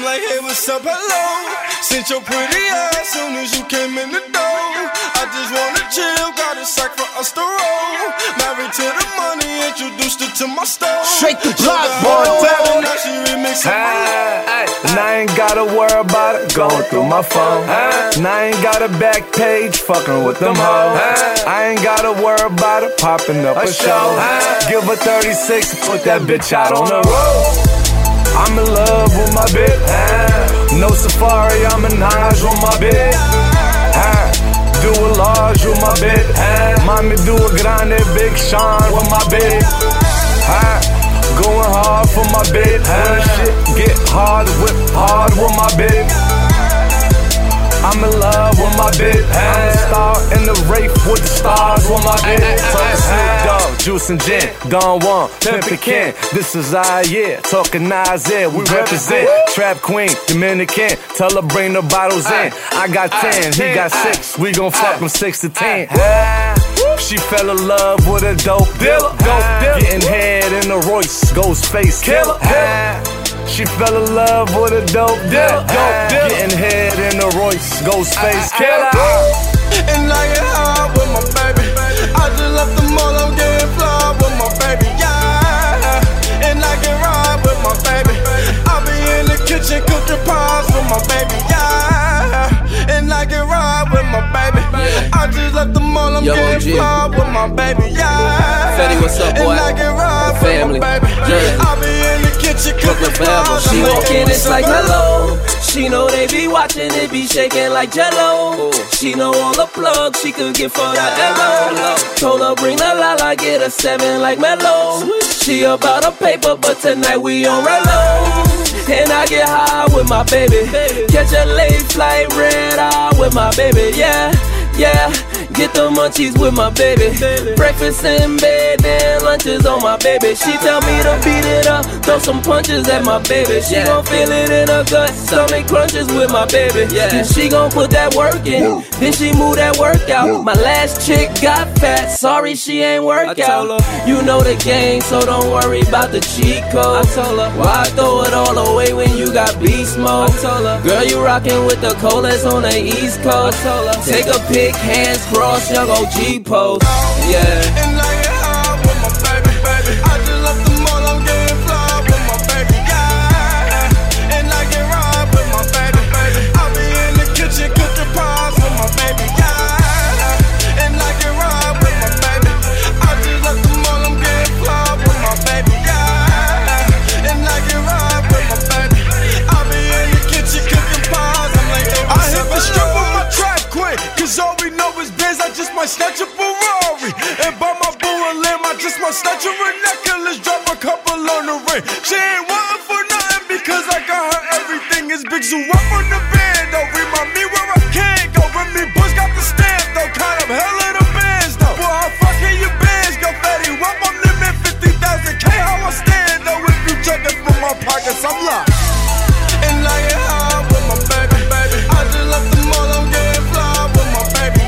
I'm like, hey, what's up, hello? Sent your pretty ass soon as you came in the door. I just wanna chill, got a sack for us to roll. Married to the money, introduced her to my stove. Shake the block, boy. Now she remixing. And I ain't gotta worry about it going through my phone. And I ain't got a back page fucking with them hoes. I ain't gotta worry about it popping up a show. Give her 36 and put that bitch out on the road. I'm in love with my bitch. No safari, I'm in Hajj with my bitch. Do a large with my bitch. Mommy do a grande, Big Sean with my bitch. Going hard for my bitch. When shit get hard, whip hard with my bitch. I'm in love with my bitch. I'm a star in the race with the stars with my bitch. Talking Snoop Dogg, Juice and Gin, Don Juan, Pimpin' Ken. This is our year, talking Isaiah, we represent. Trap Queen, Dominican, tell her bring the bottles in. I got 10, he got 6, we gon' fuck from 6 to 10. She fell in love with a dope dealer. Getting head in a Royce, Ghostface killer. She fell in love with a dope dealer. Getting head in a Royce, Ghostface killer. And I get high with my baby. I just left the mall, I'm getting fly with my baby, yeah. And I can ride with my baby. I be in the kitchen cooking pies with my baby, yeah. And I can ride with my baby. I just left the mall, I'm getting fly with my baby, yeah. Fetty, what's up, boy? And I can ride Family. with my baby. I be in the kitchen cooking pies. She walk in, it's like hello. She know they be watching, it be shaking like jello. She know all the plugs she could get for the hello. Told her bring the la, get a 7 like Mellow. She about a paper, but tonight we on Relo. And I get high with my baby. Catch a late flight, red eye with my baby, yeah. Get the munchies with my baby. Breakfast in bed, then lunches on my baby. She tell me to beat it up, throw some punches at my baby. She gon' feel it in her gut, stomach crunches with my baby. And she gon' put that work in, then she move that work out. My last chick got fat, sorry she ain't work out. You know the game, so don't worry about the cheat code. I told her, why throw it all away when you got beast mode? I told her, girl, you rockin' with the coldest on the East Coast. I told her, take a pic, hands crossed, young OG pose. Yeah. And I get high with my baby. I just left the mall, I'm getting fly with my baby, yeah. And I can ride with my baby. I be in the kitchen cooking pies with my baby, yeah. And I can ride with my baby. I just left the mall, I'm getting fly with my baby, yeah. And I can ride with my baby. I be in the kitchen cooking pies. I'm like, hey, I hit the strip with my trap queen, cause all we know is biz. I just might snatch a Ferrari and buy my boo a limb. I just might snatch her a necklace, drop a couple on the ring. She ain't wantin' for nothing because I got her everything. Is big zoo up on the band though. Remind me where I can't go. Remy Bush got the stamp though. Kind of hella the bands though. Boy, how fucking your bands go fatty? Up I'm limit 50,000K. How I stand though? If you checkin' from my pockets, I'm locked. And I get high with my baby. I just left the mall, I'm getting fly with my baby,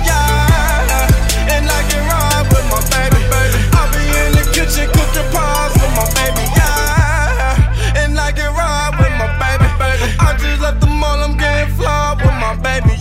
yeah. And I can ride with my baby. I be in the kitchen cooking pies with my baby, yeah. And I can ride with my baby. I just left the mall, I'm getting fly with my baby,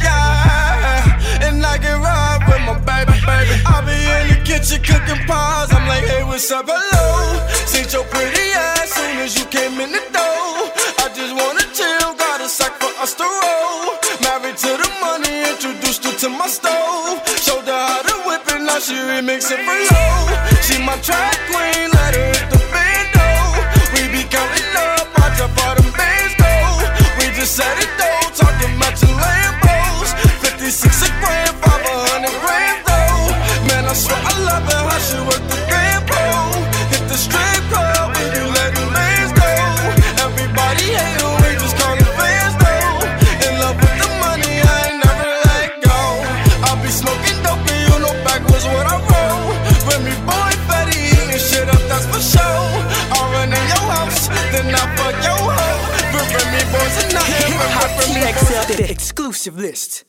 yeah. And I can ride with my baby. I be in the kitchen cooking pies. I'm like, hey, what's up, hello? Seen your pretty ass soon as you came in the door. I just wanna chill, got a sack for us to roll. Married to the money, introduced her to my stove. Showed her how to whip it, now she remixing for low. She my track queen, let her hit the bando. We be counting up, watch how far them bands go. We just set it though, talking matching Lambos. 56 a grand, 500 grand though. Man, I swear I love her, how she work the grand pole. Hit the strip club when you let the mans go. Everybody hate her, we just call it fans though. In love with the money, I ain't never let go. I be smoking dope and you know backwards what I roll. Remy boy, Fetty, eating shit up, that's for sure. I'll run in your house, then I fuck your hoe. But Remy boys are not here, Remy XL, the exclusive list.